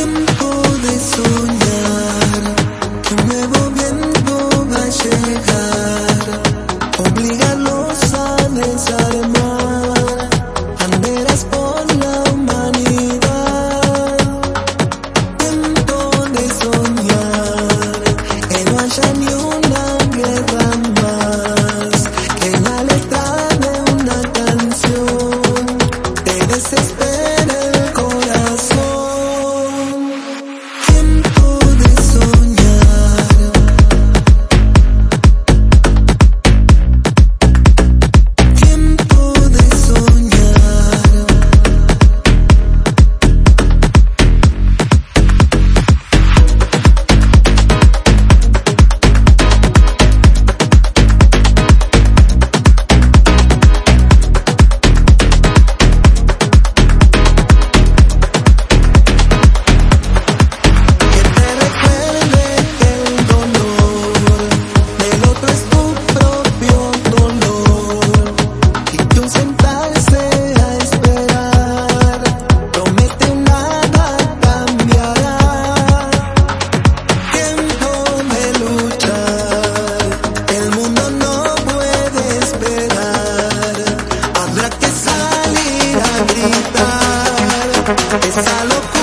Tiempo de soñar que un nuevo viento va a llegar, obligarlos a desarmar banderas por la humanidad. Tiempo de soñar que no haya ni una guerra más, que en la letra de una canción te desespere el corazón. Tiempo de soñar. Tiempo de soñar. Esa locura.